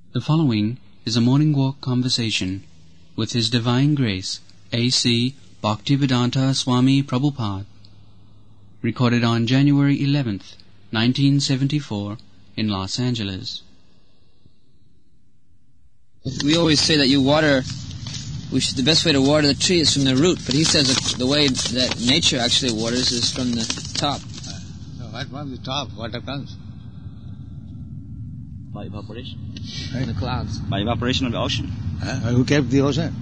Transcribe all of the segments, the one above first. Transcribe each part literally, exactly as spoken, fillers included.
The following is a morning walk conversation with His Divine Grace, A C Bhaktivedanta Swami Prabhupada, recorded on January eleventh, nineteen seventy-four, in Los Angeles. We always say that you water, we should, the best way to water the tree is from the root, but he says that the way that nature actually waters is from the top. Uh, no, right from the top, water comes. By evaporation? Right. The clouds. By evaporation of the ocean? Uh, who kept the ocean?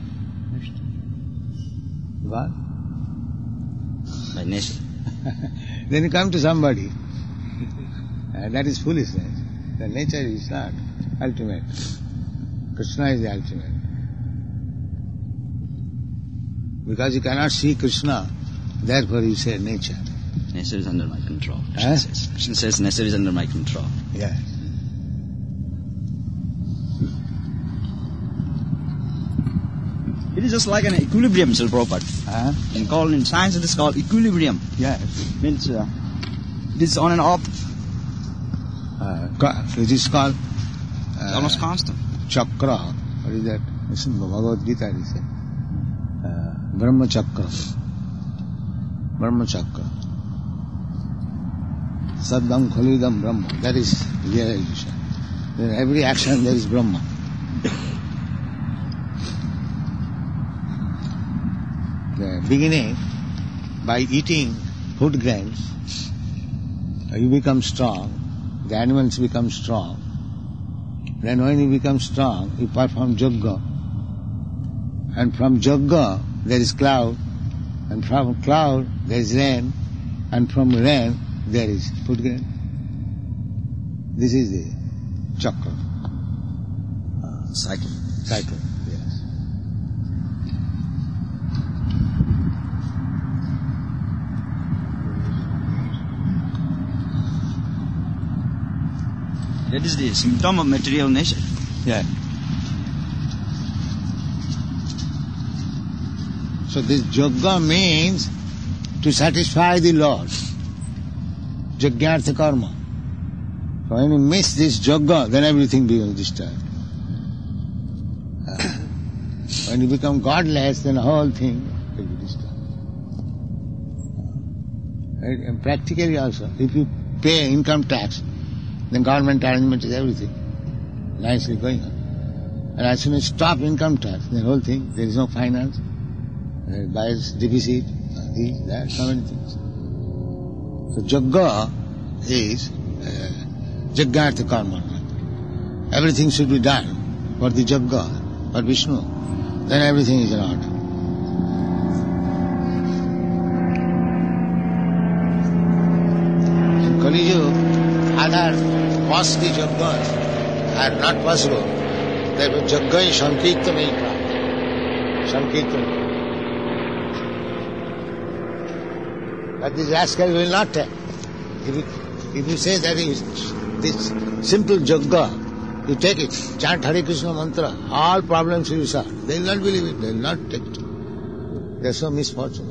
What? By nature. Then you come to somebody. Uh, that is foolishness. The nature is not ultimate. Krishna is the ultimate. Because you cannot see Krishna, therefore you say nature. Nature is under my control. Krishna, Huh? says. Krishna says nature is under my control. Yes. It is just like an equilibrium, Sir Prabhupada. Huh? In, called, in science it is called equilibrium. Yes. Means uh, it is on and off. Uh, it is called uh, It's almost constant. Chakra. What is that? Listen, Bhagavad Gita is it? Uh, Brahma Chakra. Brahma Chakra. Saddam Khalidam Brahma. That is realization. In every action there is Brahma. The beginning, by eating food grains, you become strong, the animals become strong. Then when you become strong, you perform yoga. And from yoga, there is cloud. And from cloud, there is rain. And from rain, there is food grain. This is the chakra. Uh, cycle. Cycle, yes. That is the symptom of material nature. Yeah. So this yoga means to satisfy the Lord. Jagyartha karma. So when you miss this yoga, then everything becomes disturbed. Uh, when you become godless, then the whole thing will be disturbed. Right? And practically also, if you pay income tax, then government arrangement is everything nicely going on. And as soon as you stop income tax, the whole thing, there is no finance, there is bias, deficit, this, that, so many things. So yoga is uh, Jagyartha karma. Everything should be done for the yoga, for Vishnu. Then everything is in order. In Kali Yuga, other costly yogas are not possible. Therefore, yoga is sankirtana prapta. Sankirtana. But this rascal will not take. If you, if you say that is this simple yoga, you take it, chant Hare Krishna mantra, all problems will be solved. They will not believe it, they will not take it. They are so misfortunate.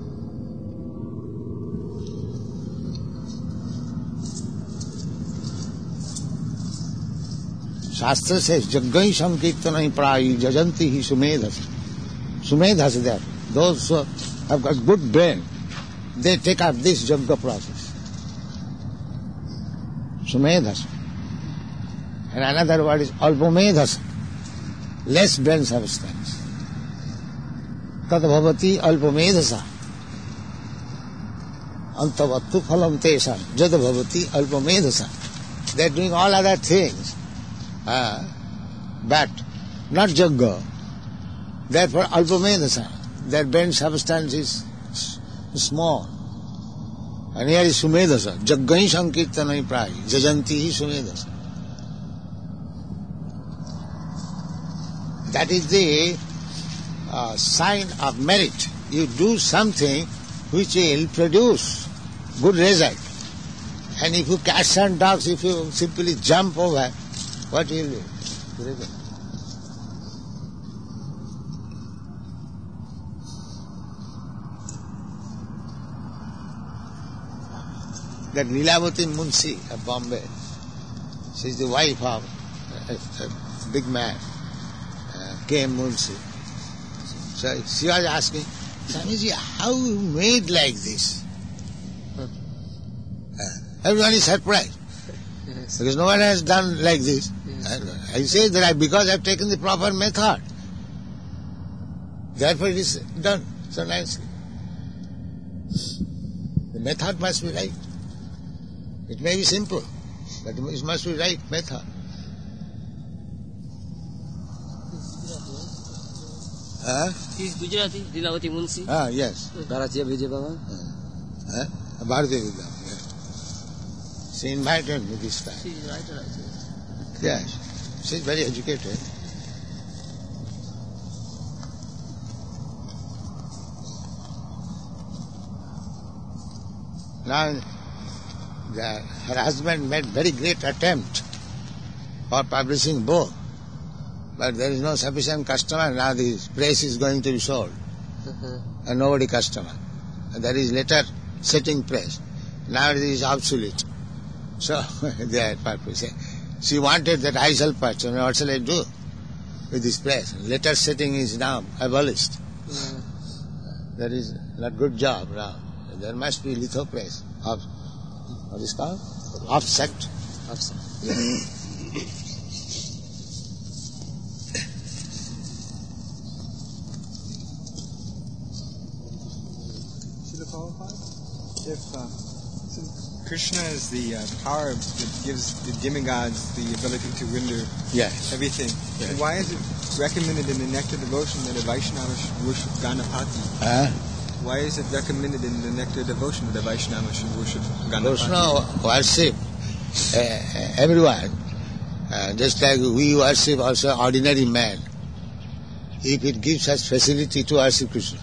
Shastra says, Jaggai Sankirtanai Prayi Jajanti hi Sumedhas. Sumedhas there. Those who have got good brain, they take up this yoga process. Sumedhas. And another word is Alpamedhas. Less brain substance. Tad bhavati alpamedhasa. Antavattu phalam tesam. Jad bhavati alpamedhasa. They are doing all other things. Uh, but not yoga. Therefore, alpamedhasa, their brain substance is s- small. And here is sumedhasa, jaggai sankirtanai prayi, jajanti hi sumedhasa. That is the uh, sign of merit. You do something which will produce good result. And if you cats and dogs, if you simply jump over, what will be the result? That Leelavati Munshi of Bombay, she is the wife of a, a big man, uh, came Munshi. So she was asking, Swamiji, how you made like this? Uh, everyone is surprised. Yes. Because no one has done like this. Yes. I, I say that I, because I have taken the proper method. Therefore it is done so nicely. The method must be right. It may be simple, but it must be right method. Huh? He is Gujarati, Lilavati Munshi. Ah, yes. Bharatiya Vijay Baba. Huh? Bharatiya Vidya. She invited me this time. She is right, right. Yes. She is very educated. Now, the, her husband made very great attempt for publishing book, but there is no sufficient customer. Now the press is going to be sold, Uh-huh. and nobody customer. And there is letter setting press. Now it is obsolete. So they are purpose. She wanted that I shall purchase. What shall I do with this press? Letter setting is now abolished. Yeah. That is not good job now. There must be litho press. Of, what is called? Offset. Offset. Srila Prabhupada, if uh, so Krishna is the uh, power that gives the demigods the ability to render Yes. everything, Yes. then why is it recommended in the Nectar Devotion that a Vaishnava should worship Ganapati? Huh? Why is it recommended in the Nectar Devotion that a Vaishnava should worship Ganapati? Krishna worship uh, everyone, uh, just like we worship also ordinary man. If it gives us facility to worship Krishna,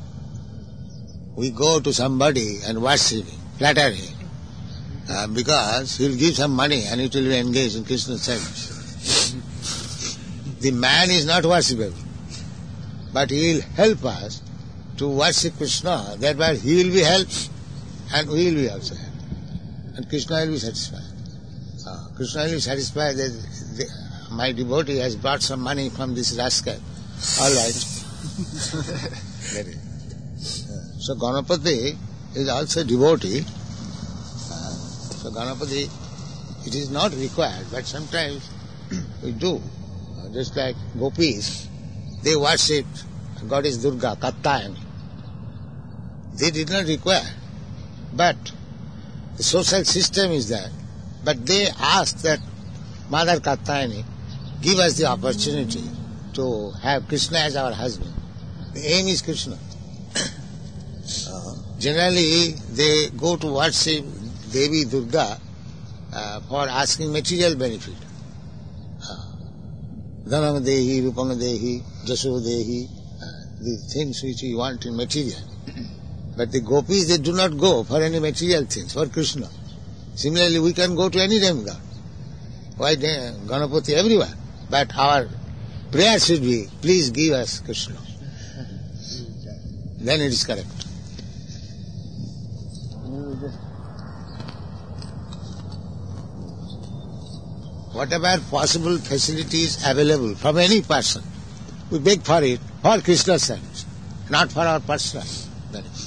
we go to somebody and worship him, flatter him, uh, because he'll give some money and it will be engaged in Krishna's service. The man is not worshipable, but he will help us to worship Krishna, thereby he will be helped and we will be also helped. And Krishna will be satisfied. Uh, Krishna will be satisfied that the, my devotee has brought some money from this rascal. All right. Very. Uh, so Ganapati is also devotee. Uh, so Ganapati, it is not required, but sometimes we do. Uh, just like gopis, they worship goddess Durga, Kattayani. They did not require. But the social system is there. But they ask that Mother Kattayani, give us the opportunity to have Krishna as our husband. The aim is Krishna. uh, generally, they go to worship Devi Durga uh, for asking material benefit. Dhanam Dehi, Rupam Dehi, Jaso Dehi, uh, the things which we want in material. But the gopis, they do not go for any material things, for Krishna. Similarly, we can go to any demigod. Why Ganapati, everywhere. But our prayer should be, please give us Krishna. Then it is correct. Whatever possible facilities available from any person, we beg for it for Krishna's service, not for our personal benefit.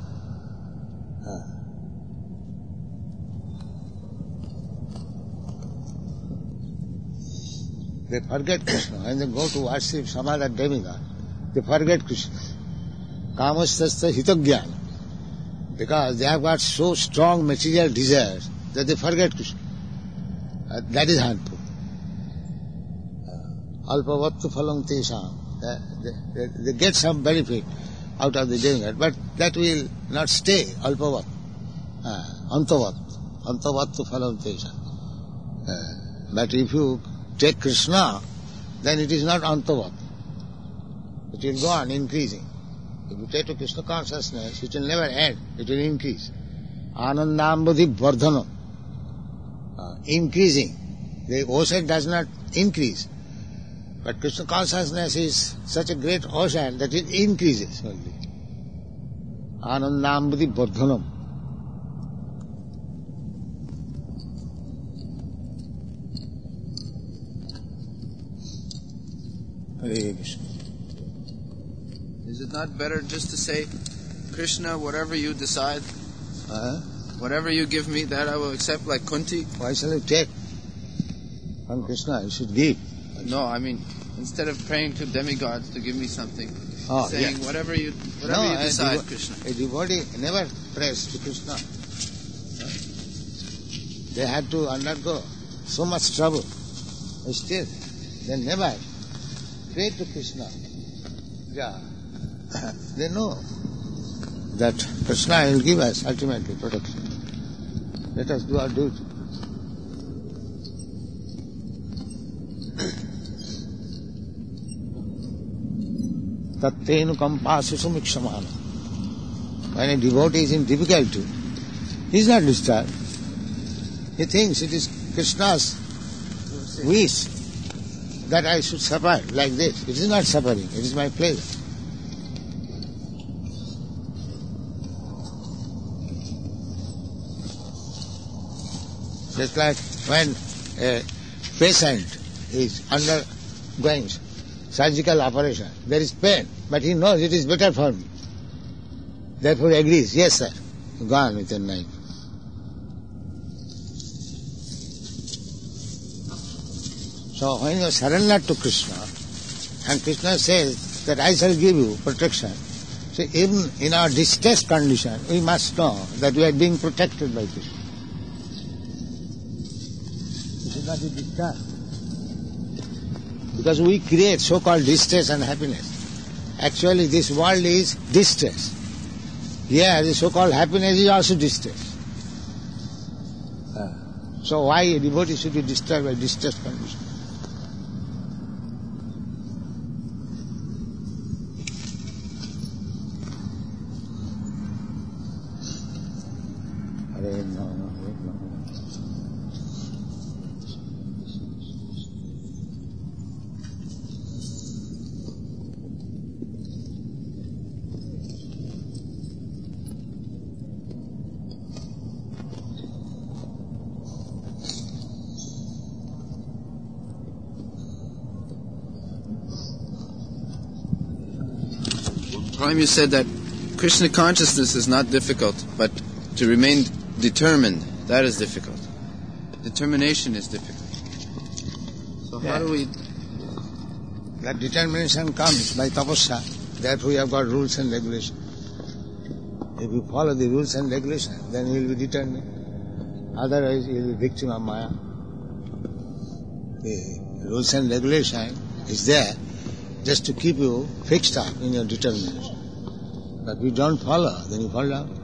They forget Krishna. When they go to worship some other demigod, they forget Krishna. Kamasthastha hitagyana. Because they have got so strong material desires that they forget Krishna. Uh, that is harmful. Alpavattu phalam tesam. They, they, they get some benefit out of the demigod, but that will not stay. Alpavat. Uh, antavat. Antavattu phalam tesam. Uh, but if you take Krishna, then it is not antavat. It will go on increasing. If you take to Krishna consciousness, it will never end. It will increase. Anandambudhi vardhanam. Uh, increasing. The ocean does not increase. But Krishna consciousness is such a great ocean that it increases only. Anandambudhi vardhanam. Hare Krishna. Is it not better just to say, Krishna, whatever you decide, Uh, whatever you give me, that I will accept, like Kunti? why shall you take from Krishna? You should give. No, I mean, instead of praying to demigods to give me something, Oh, saying yeah. whatever you whatever No, you a decide, devo- Krishna. A devotee never prays to Krishna. They had to undergo so much trouble. But still, they never pray to Krishna. Yeah. They know that Krishna will give us ultimately protection. Let us do our duty. Tattenu kampasu sumikshamana. When a devotee is in difficulty, he is not disturbed. He thinks it is Krishna's wish that I should suffer like this. It is not suffering, it is my pleasure. Just like when a patient is undergoing surgical operation, there is pain, but he knows it is better for me. Therefore he agrees, yes sir, go on with your knife. So when you surrender to Krishna, and Krishna says that I shall give you protection, so even in our distressed condition, we must know that we are being protected by Krishna. We should not be disturbed. Because we create so-called distress and happiness. Actually this world is distress. Here the so-called happiness is also distress. So why a devotee should be disturbed by distressed condition? Hare Rama, Hare Rama. Time you said that Krishna consciousness is not difficult, but to remain determined, that is difficult. Determination is difficult. So Yeah. how do we... That determination comes by tapasya. Therefore we have got rules and regulations. If you follow the rules and regulations, then you will be determined. Otherwise you will be victim of Maya. The rules and regulation is there just to keep you fixed up in your determination. But if you don't follow, then you fall down.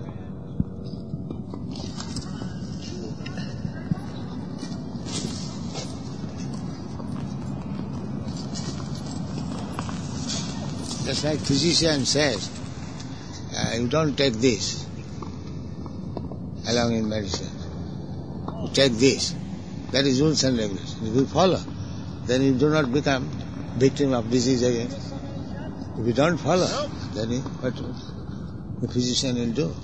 Just like physician says, uh, you don't take this along in medicine. You take this. That is rules and regulations. If you follow, then you do not become victim of disease again. If you don't follow, then you, what the physician will do?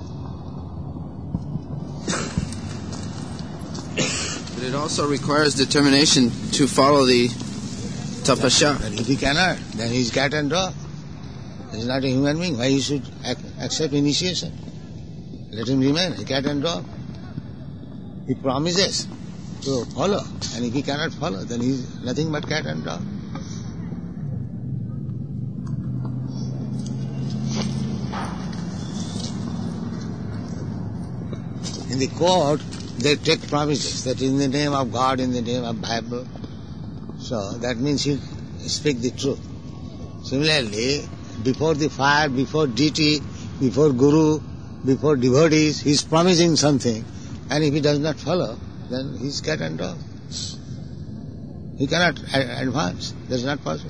But it also requires determination to follow the tapasya. But if he cannot, then he is cat and dog. He is not a human being. Why he should ac- accept initiation? Let him remain a cat and dog. He promises to follow, and if he cannot follow, then he is nothing but cat and dog. In the court, they take promises that in the name of God, in the name of Bible. So that means he speak the truth. Similarly, before the fire, before deity, before guru, before devotees, he is promising something, and if he does not follow, then he is cat and dog. He cannot a- advance. That is not possible.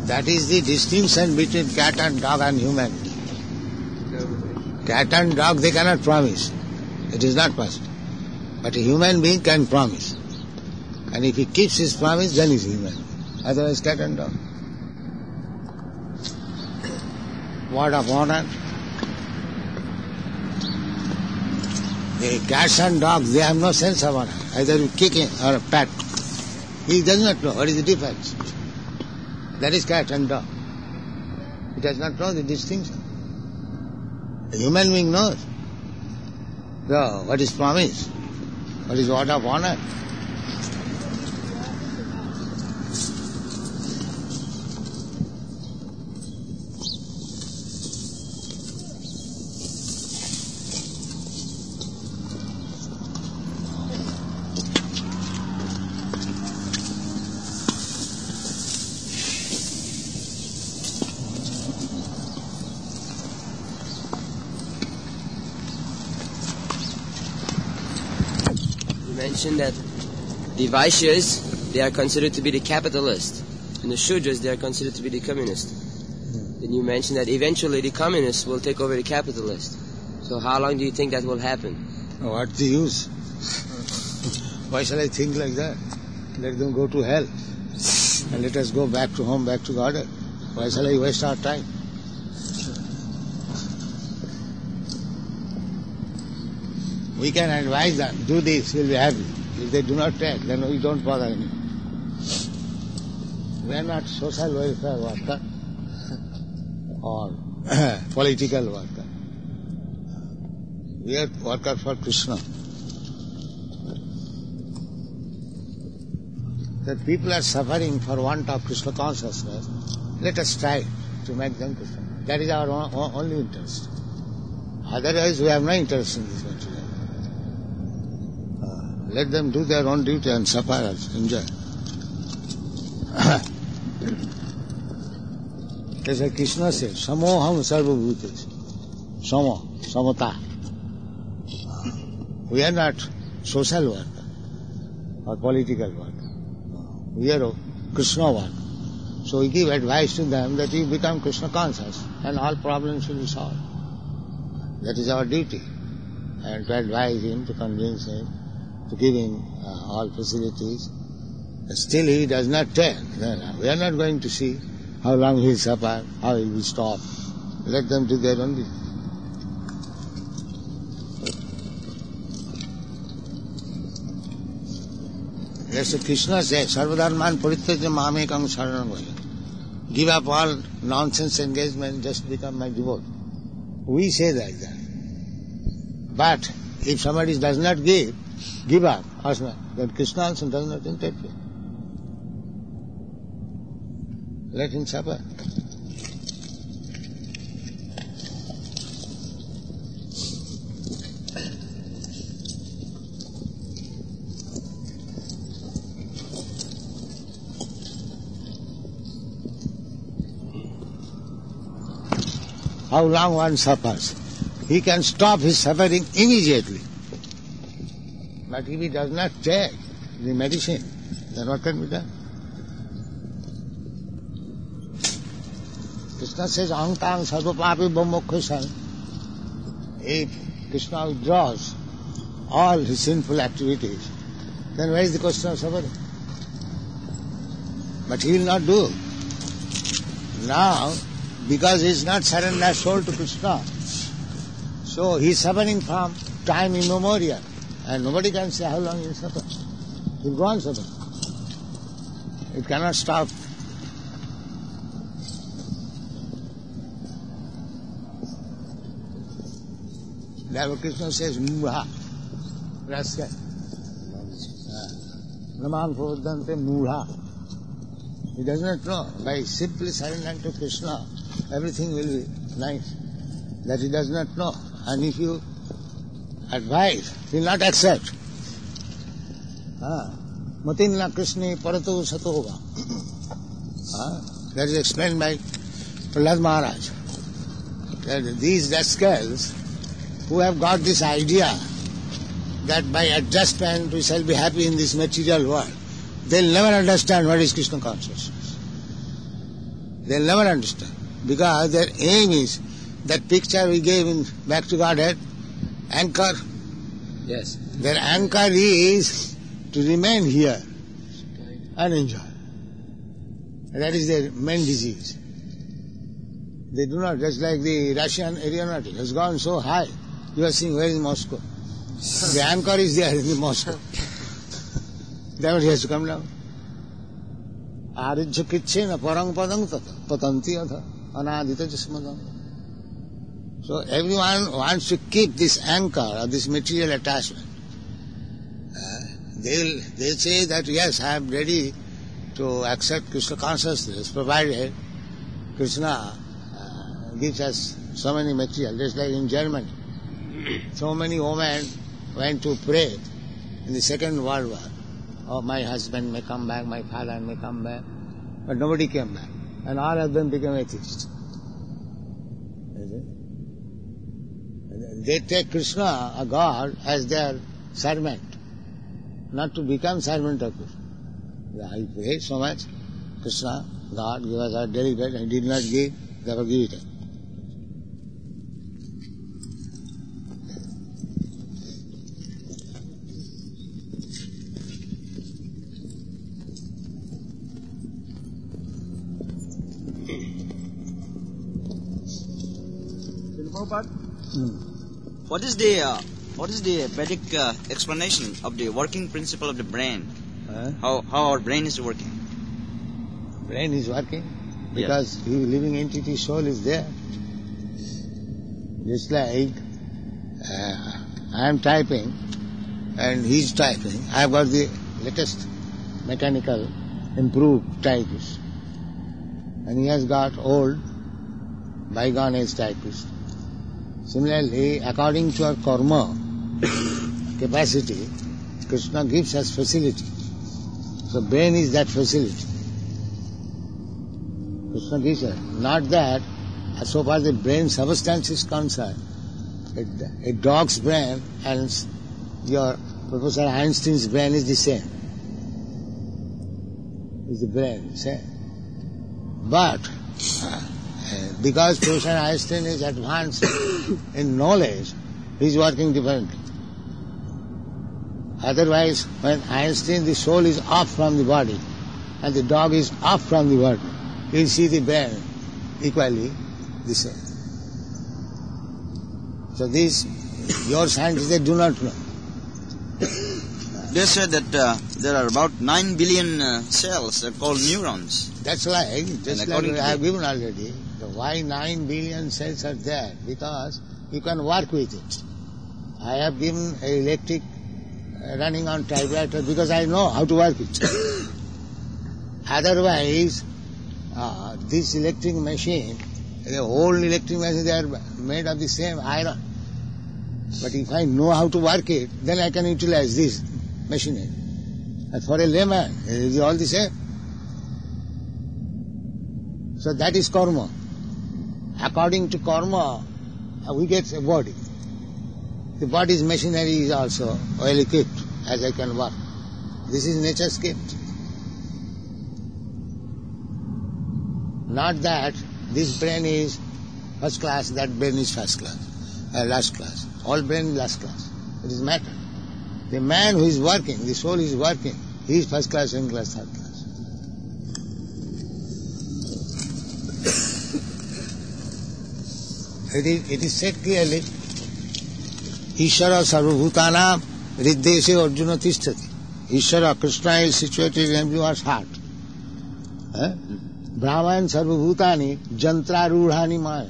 That is the distinction between cat and dog and human. Cat and dog, they cannot promise. It is not possible. But a human being can promise. And if he keeps his promise, then he is human. Otherwise, cat and dog. Word of honor. The cats and dogs, they have no sense of honor. Either you kick him or a pat. He does not know what is the difference. That is cat and dog. He does not know the distinction. The human being knows. So, what is promise? What is word of honor? Mentioned that the Vaishyas, they are considered to be the capitalists, and the Shudras, they are considered to be the communists. Then you mentioned that eventually the communists will take over the capitalists. So how long do you think that will happen? What's the use? Why shall I think like that? Let them go to hell. And let us go back to home, back to Godhead. Why shall I waste our time? We can advise them, do this, you'll be happy. If they do not take, then we don't bother anymore. We are not social welfare worker or political worker. We are worker for Krishna. The people are suffering for want of Krishna consciousness. Let us try to make them Krishna. That is our only interest. Otherwise, we have no interest in this material. Let them do their own duty and suffer and enjoy. As Krishna said, Samoham sarvabhutesh. Samo, samata. We are not social worker or political worker. We are Krishna worker. So we give advice to them that you become Krishna conscious and all problems will be solved. That is our duty. And to advise him, to convince him, to give him uh, all facilities. Still he does not take. We are not going to see how long he will suffer, how he will stop. Let them do their own duty. That's what Krishna says, Sarvadharman parityaja mamekam saranam bhaja. Give up all nonsense engagement, just become my devotee. We say like that. But if somebody does not give, give up, then Krishna also does not interfere. Let him suffer. How long one suffers? He can stop his suffering immediately. But if he does not take the medicine, then what can be done? Krishna says, Ahantang sarvapapi bhammokhosan. If Krishna withdraws all his sinful activities, then where is the question of suffering? But he will not do. Now, because he is not surrendered soul to Krishna, so he is suffering from time immemorial. And nobody can say how long he will suffer. He will go on suffering. It cannot stop. Therefore Krishna says, Mudha, rascal. Naman pavadante Mudha. He does not know. By simply surrendering to Krishna, everything will be nice. That he does not know. And if you advise, he will not accept. Matinna Krishna parato satova. That is explained by Prahlad Maharaj. That these rascals who have got this idea that by adjustment we shall be happy in this material world, they will never understand what is Krishna consciousness. They'll never understand. Because their aim is, that picture we gave in Back to Godhead, anchor. Yes. Their anchor is to remain here and enjoy. And that is their main disease. They do not, just like the Russian aeronautic has gone so high. You are seeing, where is Moscow? The anchor is there in the Moscow. Then he has to come down. Arijya kitchena parang padang tata patanti atha anadita jasmadam. So everyone wants to keep this anchor or this material attachment. Uh, they'll, they'll say that, yes, I am ready to accept Krishna consciousness, provided Krishna uh, gives us so many material. Just like in Germany, so many women went to pray in the Second World War. Oh, my husband may come back, my father may come back. But nobody came back. And all of them became atheists. They take Krishna, a God, as their servant, not to become servant of Krishna. I pray so much, Krishna, God, give us our daily bread, and did not give, therefore give it. Hmm. What is the uh, what is the Vedic uh, explanation of the working principle of the brain? Huh? How how our brain is working? Brain is working because the living entity soul is there. Just like uh, I am typing and he is typing. I have got the latest mechanical improved typist, and he has got old bygone age typist. Similarly, according to our karma capacity, Krishna gives us facility. So brain is that facility. Krishna gives us. Not that, as so far as the brain substance is concerned, a, a dog's brain and your Professor Einstein's brain is the same. Is the brain same. But uh, because Professor Einstein is advanced in knowledge, he is working differently. Otherwise, when Einstein, the soul is off from the body and the dog is off from the body, you will see the brain equally the same. So this, your scientists, they do not know. They said that uh, there are about nine billion uh, cells that are called neurons. That's like, just like I have given already, the why nine billion cells are there, because you can work with it. I have given an electric uh, running on typewriter because I know how to work it. Otherwise, uh, this electric machine, the whole electric machine, they are made of the same iron. But if I know how to work it, then I can utilize this machinery. And for a layman, it is all the same. So that is karma. According to karma, we get a body. The body's machinery is also well equipped, as I can work. This is nature's gift. Not that this brain is first class, that brain is first class, uh, last class. All brain is last class. It is matter. The man who is working, the soul is working, he is first class, second class, third class. It is, it is said clearly, Ishara sarvabhutanam riddheshe arjuna tishtati. Ishara, Krishna is situated in everyone's heart. Eh? Brahman sarvabhutani jantra rudhani maya.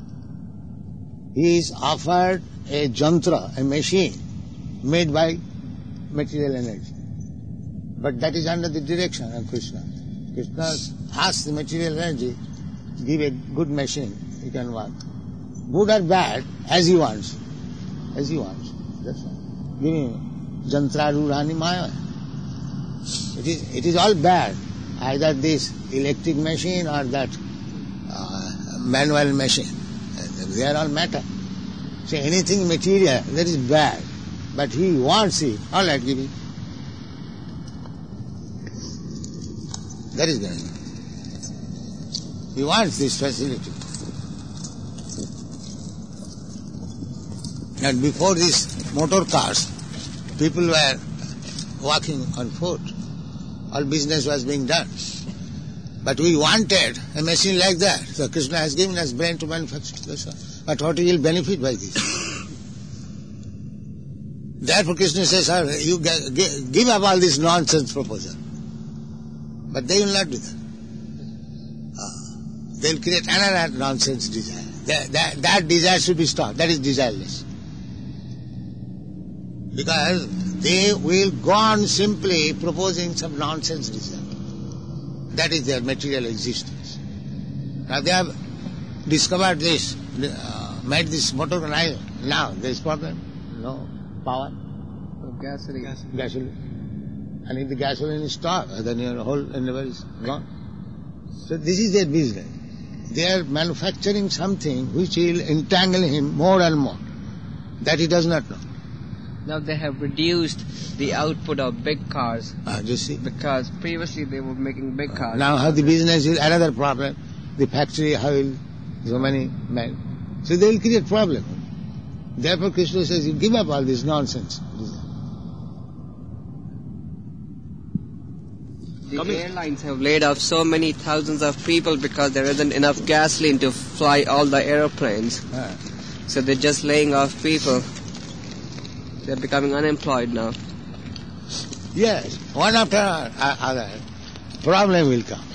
He is offered a jantra, a machine, made by material energy. But that is under the direction of Krishna. Krishna asks the material energy, give a good machine, he can work. Good or bad, as he wants. As he wants. That's all. Give him jantra rudhani maya. It is, it is all bad. Either this electric machine or that uh, manual machine. They are all matter. So anything material, that is bad. But he wants it. All right, give it. That is going on. He wants this facility. And before these motor cars, people were walking on foot. All business was being done. But we wanted a machine like that. So Krishna has given us brain to manufacture this. But what will benefit by this? Therefore Krishna says, sir, you give up all this nonsense proposal. But they will not do that. Uh, they will create another nonsense desire. That, that, that desire should be stopped. That is desireless. Because they will go on simply proposing some nonsense desire. That is their material existence. Now they have discovered this, uh, made this motor now. Now there is problem. No power. Oh, gasoline. gasoline. Gasoline. And if the gasoline is stopped, then your whole endeavor is gone. So this is their business. They are manufacturing something which will entangle him more and more, that he does not know. Now they have reduced the output of big cars. Ah, you see? Because previously they were making big cars. Now how the business is another problem. The factory, how will so many men. So they will create problem. Therefore Krishna says, you give up all this nonsense. The Coming. airlines have laid off so many thousands of people because there isn't enough gasoline to fly all the aeroplanes. Ah. So they're just laying off people. They're becoming unemployed now. Yes, one after another, problem will come.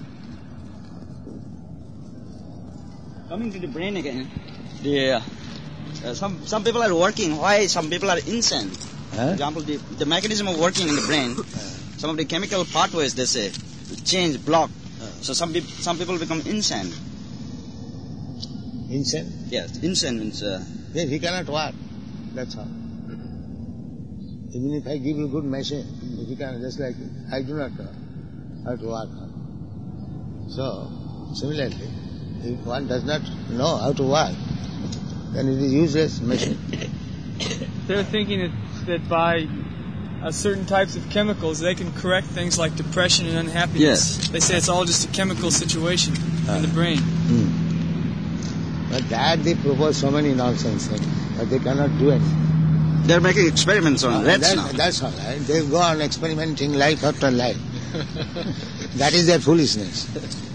Coming to the brain again, the, uh, uh, some some people are working. Why some people are insane? Huh? For example, the, the mechanism of working in the brain, some of the chemical pathways, they say, change, block. So some peop- some people become insane. Insane? Yes, insane means... Uh, yes, he cannot work. That's all. Even if I give you good machine, if you can, just like I do not know how to work. So, similarly, if one does not know how to work, then it is useless machine. They're thinking that, that by uh, certain types of chemicals, they can correct things like depression and unhappiness. Yes. They say it's all just a chemical situation Ah. in the brain. Hmm. But that they propose so many nonsense things, but they cannot do anything. they're making experiments on Uh, rats that, now. That's all right. They go on experimenting life after life. That is their foolishness.